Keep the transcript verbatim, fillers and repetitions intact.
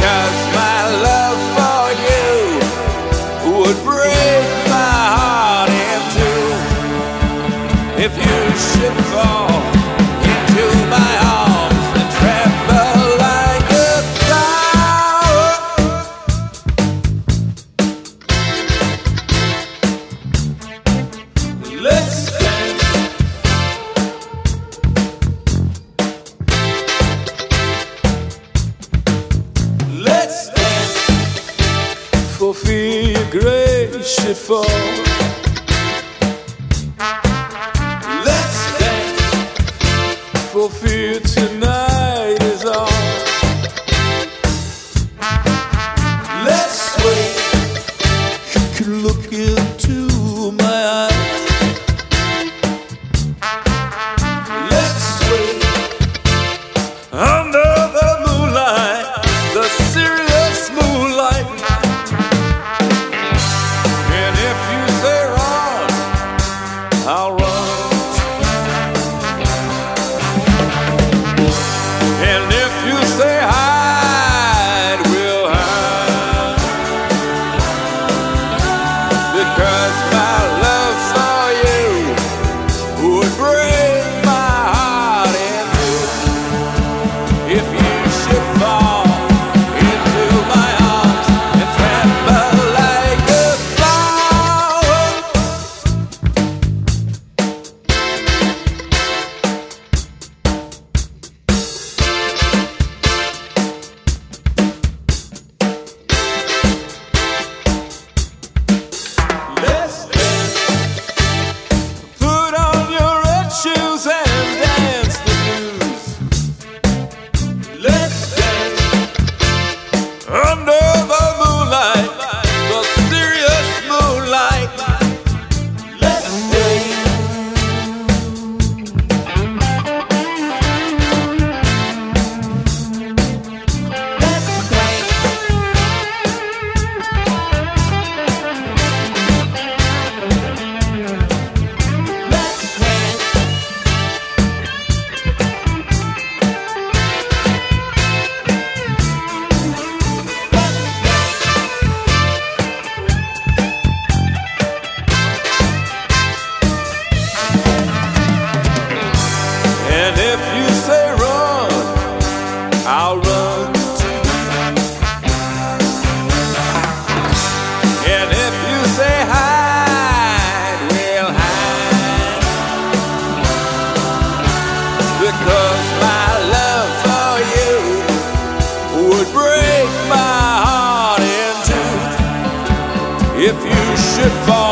because my love for you would break my heart in two if you should fall into my arms and tremble like a flower. Let's dance. Let's dance for fear grace should fall. Let's dance for fear tonight is all. Let's sway. You can look into my eyes. Let's sway under the moonlight, the serious moonlight. And if you say run, I'll run. And if you say hide, we'll hide. Because my love for you would break my heart in two if you should fall into my arms and tremble like a flower. Let's dance. Put on your red shoes and dance the blues. Let's dance under the moonlight, the serious moonlight. Let's dance. And if you say run, I'll run too. And if you say hide, we'll hide. Because my love for you would break my heart in two if you should fall